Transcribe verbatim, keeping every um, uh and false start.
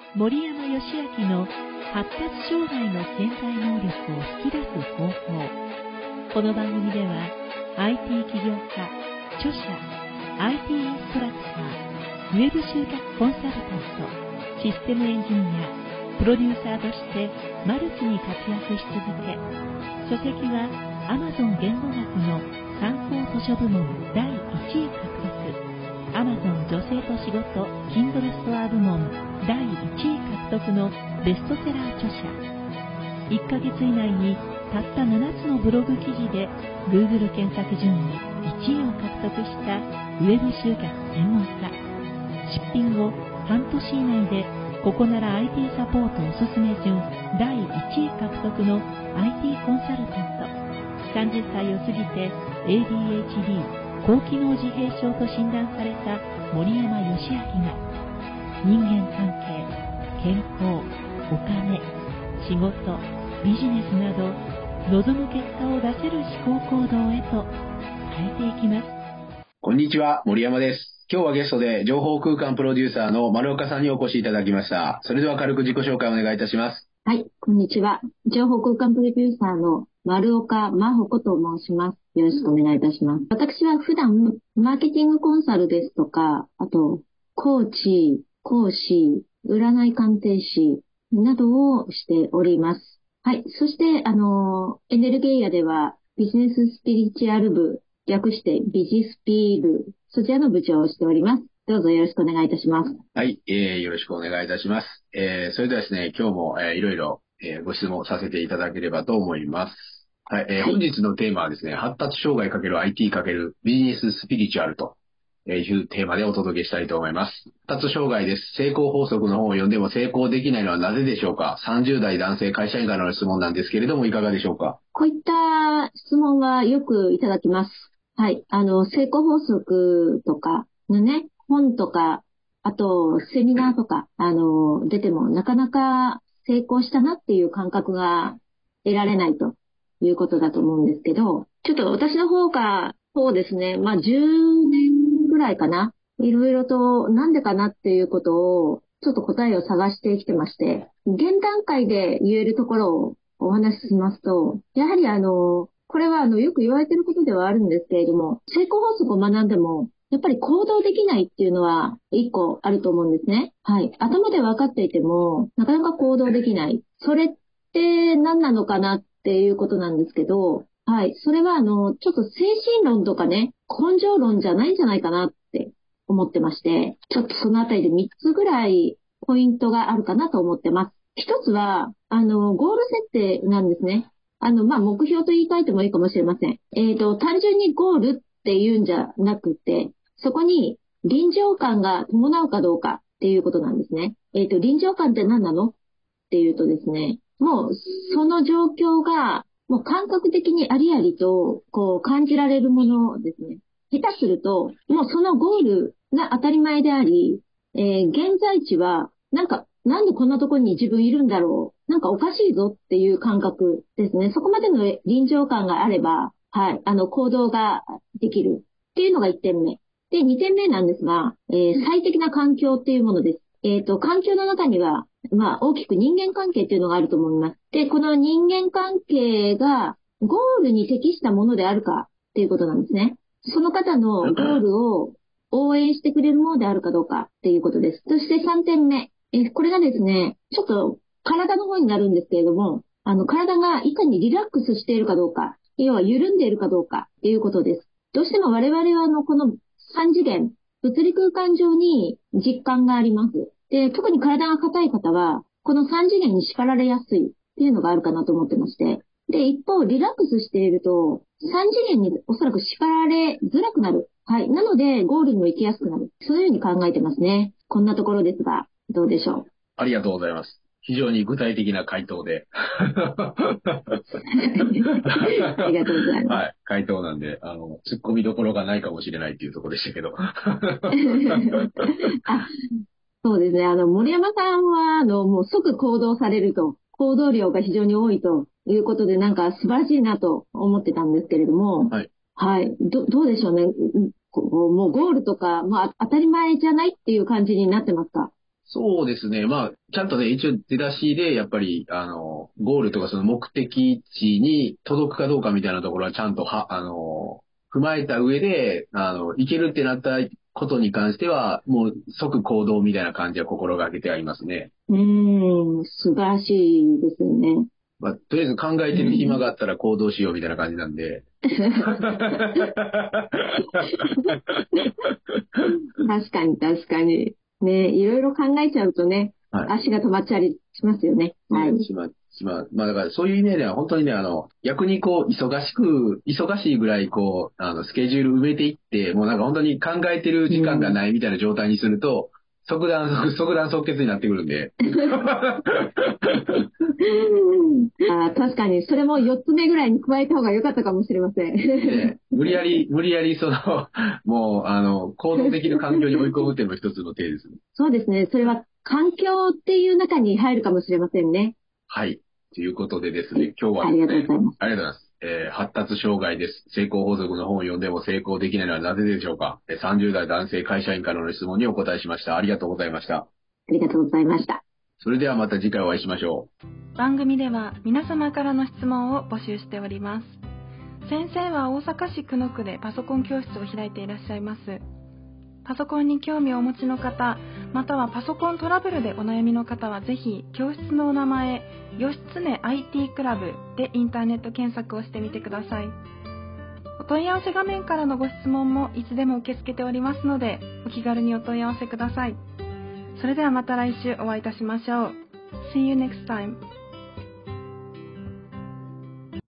森山義明の発達障害の潜在能力を引き出す方法。この番組では アイティー 起業家、著者、アイティー インストラクター、ウェブ集客コンサルタント、システムエンジニア、プロデューサーとしてマルチに活躍し続け、書籍は Amazon 言語学の参考図書部門だいいちい獲得、Amazon 女性と仕事 Kindle ストア部門だいいちい獲得のベストセラー著者。いっかげつ以内にたったななつのブログ記事で Google 検索順位いちいを獲得したウェブ集客専門家。出品後半年以内でここなら アイティー サポートおすすめ順だいいちい獲得の アイティー コンサルタント。さんじゅっさいを過ぎて エーディーエイチディー 高機能自閉症と診断された森山義明が人間関係、健康、お金、仕事、ビジネスなど望む結果を出せる思考行動へと変えていきます。 こんにちは、森山です。今日はゲストで情報空間プロデューサーの丸岡さんにお越しいただきました。それでは軽く自己紹介をお願いいたします。 はい、こんにちは。情報空間プロデューサーの丸岡真帆子と申します。よろしくお願いいたします。私は普段マーケティングコンサルですとか、あとコーチ、講師、占い鑑定士などをしております。はい。そして、あの、エネルゲイアではビジネススピリチュアル部、略してビジスピール、そちらの部長をしております。どうぞよろしくお願いいたします。 はい。えー、よろしくお願いいたします。えー、それではですね、今日も、えー、いろいろ、えー、ご質問させていただければと思います。はい。えー、本日のテーマはですね、発達障害×アイティー× ビジネススピリチュアルというテーマでお届けしたいと思います。発達障害です。成功法則の本を読んでも成功できないのはなぜでしょうか。さんじゅうだい男性会社員からの質問なんですけれども、いかがでしょうか。 こういった質問はよくいただきます。はい。あの、成功法則とかのね、本とか、あと、セミナーとか、あの、出てもなかなか成功したなっていう感覚が得られないということだと思うんですけど、ちょっと私の方が、そうですね、まあ、じゅうねんぐらいかな。いろいろとなんでかなっていうことを、ちょっと答えを探してきてまして、現段階で言えるところをお話ししますと、やはりあの、これはあの、よく言われていることではあるんですけれども、成功法則を学んでも、やっぱり行動できないっていうのは一個あると思うんですね。はい。頭で分かっていても、なかなか行動できない。それって何なのかなっていうことなんですけど、はい。それはあの、ちょっと精神論とかね、根性論じゃないんじゃないかなって思ってまして、ちょっとそのあたりでみっつぐらいポイントがあるかなと思ってます。一つは、あの、ゴール設定なんですね。あの、まあ、目標と言い換えてもいいかもしれません。えっと、単純にゴールっていうんじゃなくて、そこに臨場感が伴うかどうかっていうことなんですね。えっと、臨場感って何なのっていうとですね、もうその状況がもう感覚的にありありとこう感じられるものですね。下手すると、もうそのゴールが当たり前であり、えー、現在地はなんか、なんでこんなところに自分いるんだろう、なんかおかしいぞっていう感覚ですね。そこまでの臨場感があれば、はい、あの行動ができるっていうのがいってんめ。で、にてんめなんですが、えー、最適な環境っていうものです。えっと、環境の中には、まあ、大きく人間関係っていうのがあると思います。で、この人間関係がゴールに適したものであるかっていうことなんですね。その方のゴールを応援してくれるものであるかどうかっていうことです。そしてさんてんめ。え、これがですね、ちょっと体の方になるんですけれども、あの、体がいかにリラックスしているかどうか、要は緩んでいるかどうかっていうことです。どうしても我々はあの、このさん次元、物理空間上に実感があります。で、特に体が硬い方は、このさん次元に叱られやすいっていうのがあるかなと思ってまして。で、一方、リラックスしていると、さん次元におそらく叱られづらくなる。はい。なので、ゴールにも行きやすくなる。そういうふうに考えてますね。こんなところですが、どうでしょう。 ありがとうございます。非常に具体的な回答で。 ありがとうございます。 はい。回答なんで、あの、突っ込みどころがないかもしれないっていうところでしたけど。あ、 そうですね。あの、森山さんは、あの、もう即行動されると、行動量が非常に多いということで、なんか素晴らしいなと思ってたんですけれども、 はい。 はい。ど、どうでしょうね。もうゴールとか、まあ、当たり前じゃないっていう感じになってますか？ そうですね。まあ、ちゃんとね、一応出だしで、やっぱり、あの、ゴールとかその目的地に届くかどうかみたいなところはちゃんとは、あの、踏まえた上で、あの、行けるってなったことに関しては、もう即行動みたいな感じは心がけてありますね。 うーん、素晴らしいですよね。 まあ、とりあえず考えてる暇があったら行動しようみたいな感じなんで。 確かに確かに。ね、いろいろ考えちゃうとね、はい、足が止まっちゃりしますよね。 はい。しま、しま、まあだからそういう意味では本当にね、あの、逆にこう、忙しく、忙しいぐらいこう、あの、スケジュール埋めていって、もうなんか本当に考えてる時間がないみたいな状態にすると、うん、即断、即断即決になってくるんで。 あ、確かに、それもよっつめぐらいに加えた方が良かったかもしれません。 ね、無理やり、無理やり、その、もう、あの、行動的な環境に追い込むっていうのも一つの手ですね。 そうですね。それは環境っていう中に入るかもしれませんね。 はい。ということでですね、今日は、 ね、ありがとうございます。 ありがとうございます。えー、発達障害です。成功法則の本を読んでも成功できないのはなぜでしょうか。さんじゅう代男性会社員からの質問にお答えしました。ありがとうございました。 ありがとうございました。 それではまた次回お会いしましょう。番組では皆様からの質問を募集しております。先生は大阪市久野区でパソコン教室を開いていらっしゃいます。パソコンに興味をお持ちの方、またはパソコントラブルでお悩みの方はぜひ教室のお名前、義経 アイティー クラブでインターネット検索をしてみてください。お問い合わせ画面からのご質問もいつでも受け付けておりますので、お気軽にお問い合わせください。それではまた来週お会いいたしましょう。See you next time.